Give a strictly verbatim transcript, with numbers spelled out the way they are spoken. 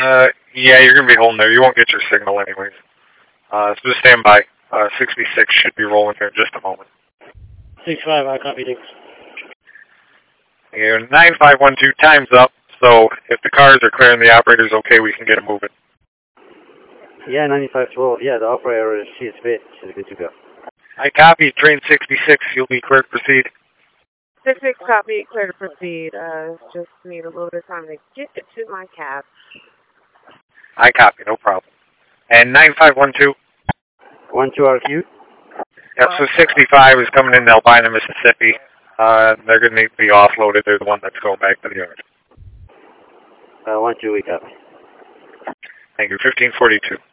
Uh, yeah, you're going to be holding there. You won't get your signal anyways. Uh, so just stand by. Uh, sixty-six should be rolling here in just a moment. six five, I copy, thanks. And nine five one two, time's up. So if the cars are clear and the operator's okay, we can get them moving. Yeah, ninety-five twelve. Yeah, the operator, she is fit. She's good to go. I copy. Train sixty-six. You'll be clear to proceed. six six copy. Clear to proceed. Uh, just need a little bit of time to get it to my cab. I copy. No problem. And nine five one two. one two R Q. Yep, so sixty-five is coming in Albina, Mississippi. Uh, they're going to need to be offloaded. They're the one that's going back to the yard. Uh, one two, we copy. Thank you. fifteen forty-two.